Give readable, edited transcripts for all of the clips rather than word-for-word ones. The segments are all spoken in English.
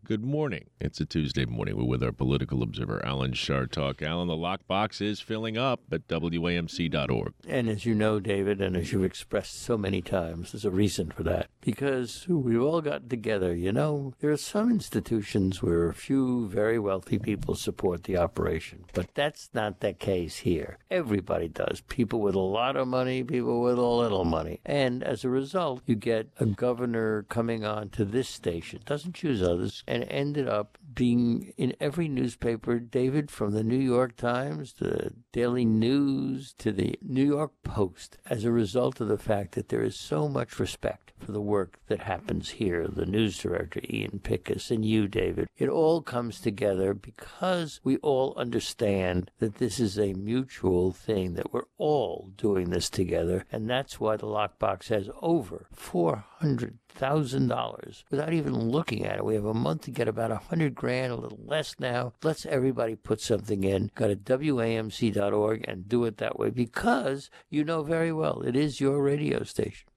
Good morning. It's a Tuesday morning. We're with our political observer, Alan Chartock. Alan, the lockbox is filling up at WAMC.org. And as you know, David, and as you've expressed so many times, there's a reason for that. Because we've all gotten together, there are some institutions where a few very wealthy people support the operation. But that's not the case here. Everybody does. People with a lot of money, people with a little money. And as a result, you get a governor coming on to this station, doesn't choose others, and ended up being in every newspaper, David, from the New York Times, the Daily News, to the New York Post, as a result of the fact that there is so much respect for the work that happens here, the news director, Ian Pickus, and you, David. It all comes together because we all understand that this is a mutual thing, that we're all doing this together, and that's why the lockbox has over $400,000 without even looking at it. We have a month to get about $100,000, a little less now. Let's everybody put something in. Go to WAMC.org and do it that way because you know very well it is your radio station.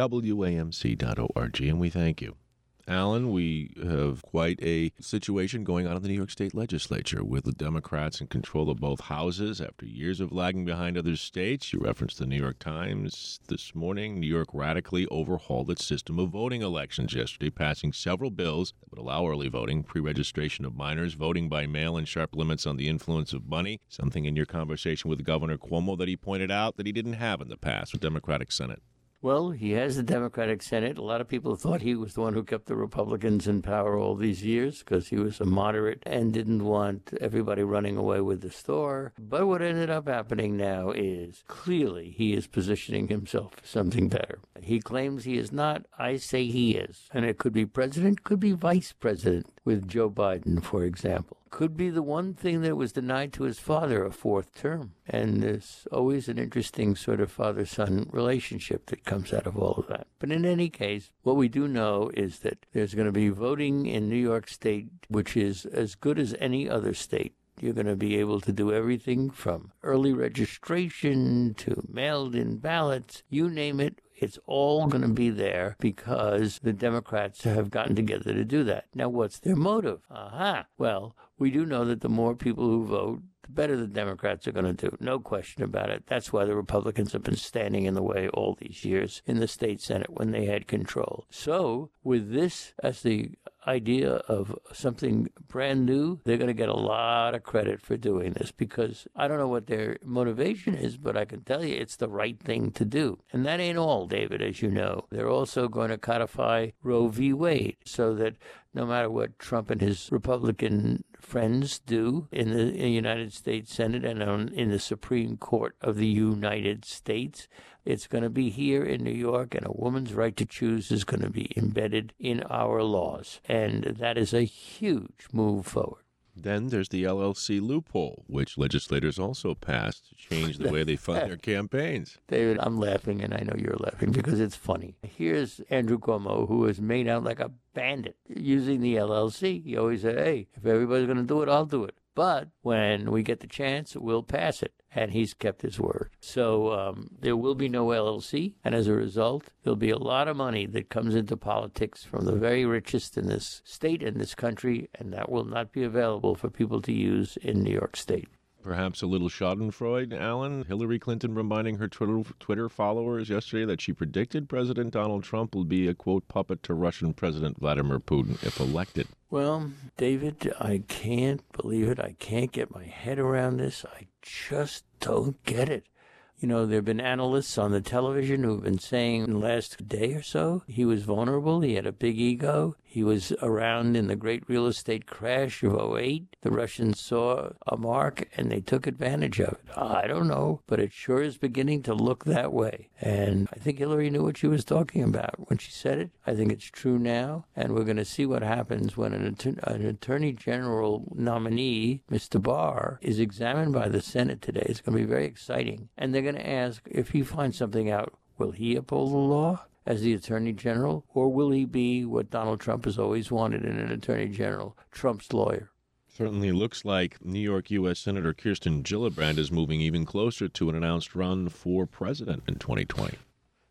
WAMC.org, and we thank you. Alan, we have quite a situation going on in the New York State legislature with the Democrats in control of both houses after years of lagging behind other states. You referenced the New York Times this morning. New York radically overhauled its system of voting elections yesterday, passing several bills that would allow early voting, pre-registration of minors, voting by mail, and sharp limits on the influence of money, something in your conversation with Governor Cuomo that he pointed out that he didn't have in the past with Democratic Senate. Well, he has the Democratic Senate. A lot of people thought he was the one who kept the Republicans in power all these years because he was a moderate and didn't want everybody running away with the store. But what ended up happening now is clearly he is positioning himself for something better. He claims he is not. I say he is. And it could be president, could be vice president with Joe Biden, for example. Could be the one thing that was denied to his father, a fourth term. And there's always an interesting sort of father-son relationship that comes out of all of that. But in any case, what we do know is that there's going to be voting in New York State, which is as good as any other state. You're going to be able to do everything from early registration to mailed-in ballots, you name it. It's all going to be there because the Democrats have gotten together to do that. Now, what's their motive? Well, we do know that the more people who vote, the better the Democrats are going to do. No question about it. That's why the Republicans have been standing in the way all these years in the state Senate when they had control. So, with this as the idea of something brand new, they're going to get a lot of credit for doing this because I don't know what their motivation is, but I can tell you it's the right thing to do. And that ain't all, David, as you know. They're also going to codify Roe v. Wade so that no matter what Trump and his Republican friends do in the United States Senate and in the Supreme Court of the United States, it's going to be here in New York, and a woman's right to choose is going to be embedded in our laws. And that is a huge move forward. Then there's the LLC loophole, which legislators also passed to change the way they fund their campaigns. David, I'm laughing, and I know you're laughing because it's funny. Here's Andrew Cuomo, who is made out like a bandit using the LLC. He always said, hey, if everybody's going to do it, I'll do it. But when we get the chance, we'll pass it. And he's kept his word. So there will be no LLC. And as a result, there'll be a lot of money that comes into politics from the very richest in this state and this country. And that will not be available for people to use in New York State. Perhaps a little schadenfreude, Alan. Hillary Clinton reminding her Twitter followers yesterday that she predicted President Donald Trump will be a, quote, puppet to Russian President Vladimir Putin if elected. Well, David, I can't believe it. I can't get my head around this. I just don't get it. There have been analysts on the television who have been saying in the last day or so he was vulnerable, he had a big ego, he was around in the great real estate crash of '08. The Russians saw a mark and they took advantage of it. I don't know, but it sure is beginning to look that way. And I think Hillary knew what she was talking about when she said it. I think it's true now, and we're going to see what happens when an Attorney General nominee, Mr. Barr, is examined by the Senate today. It's going to be very exciting. And they're going to ask, if he finds something out, will he uphold the law as the Attorney General, or will he be what Donald Trump has always wanted in an Attorney General, Trump's lawyer? Certainly looks like New York U.S. Senator Kirsten Gillibrand is moving even closer to an announced run for president in 2020.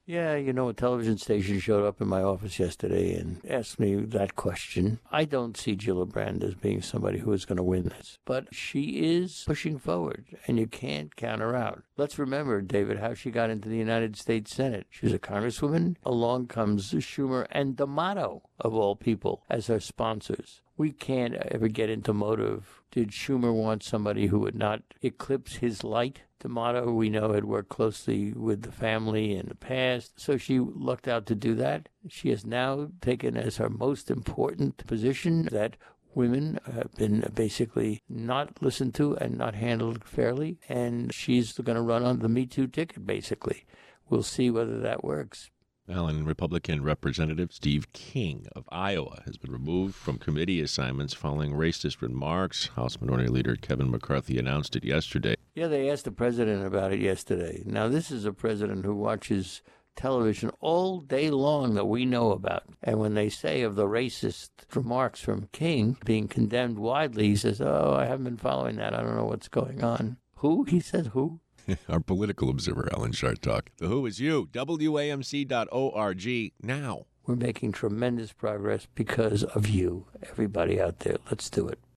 Yeah, a television station showed up in my office yesterday and asked me that question. I don't see Gillibrand as being somebody who is going to win this, but she is pushing forward, and you can't count her out. Let's remember, David, how she got into the United States Senate. She was a congresswoman. Along comes Schumer and D'Amato, of all people, as her sponsors. We can't ever get into motive. Did Schumer want somebody who would not eclipse his light? D'Amato, we know, had worked closely with the family in the past, so she lucked out to do that. She has now taken as her most important position that women have been basically not listened to and not handled fairly, and she's going to run on the Me Too ticket, basically. We'll see whether that works. Alan, Republican Representative Steve King of Iowa has been removed from committee assignments following racist remarks. House Minority Leader Kevin McCarthy announced it yesterday. Yeah, they asked the president about it yesterday. Now, this is a president who watches television all day long that we know about. And when they say of the racist remarks from King being condemned widely, he says, I haven't been following that. I don't know what's going on. Who? He says who? Our political observer, Alan Chartock. The Who is you. WAMC.org now. We're making tremendous progress because of you, everybody out there. Let's do it.